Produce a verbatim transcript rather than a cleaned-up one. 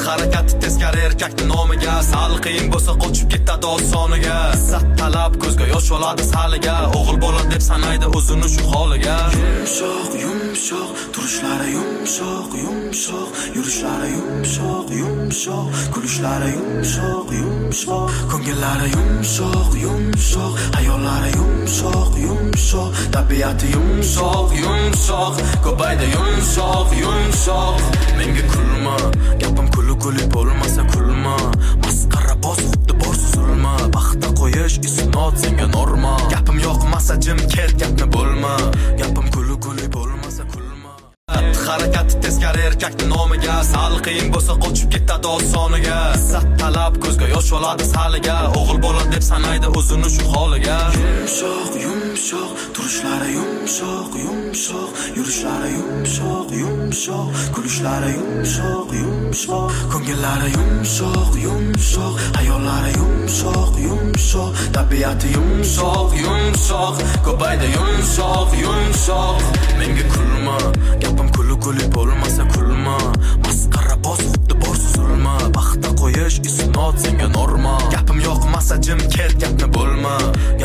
harakati teskari erkakning nomiga, sal qiyin bo'lsa qochib ketadi osoniga. Izzat talab ko'zga yosh oladi saliga, o'g'il bola deb sanaydi o'zini shu holiga. Yumshoq yumshoq turishlari, yumshoq yumshoq yurishlari, yumshoq yumshoq kulishlari, yumshoq yumshoq ko'ngillari, yumshoq yumshoq hayollari, yumshoq yumshoq tabiati, yumshoq yumshoq ko'paydi, yumshoq yumshoq. Menga kulma, gapim kuli kuli bo'lmasa kulma, masqara bos xuddi bor zulma, baxtda qo'yish isnot senga norma. Gapim yoqmasa jim ket, gapni bo'lma, gapim kuli kuli bo'lmasa kulma. Harakati teskari erkakning nomiga, sal qiyin bo'lsa qochib ketadi osoniga. Izzat talab ko'zga yosh oladi saliga, o'g'il bola deb sanaydi o'zini shu holiga. Yumshoq yumshoq turishlari, yumshoq yumshoq yurishlari, yumshoq yumshoq kulishlari, yumshoq yumshoq ko'ngillari, yumshoq yumshoq hayollari, yumshoq yumshoq tabiati, yumshoq yumshoq ko'paydi, yumshoq yumshoq. Menga kulma, gapim kuli kuli bo'lmasa kulma, masqara bos xuddi bor zulma, baxtda qo'yish isnot senga norma. Gapim yoqmasa jim ket, gapni bo'lma,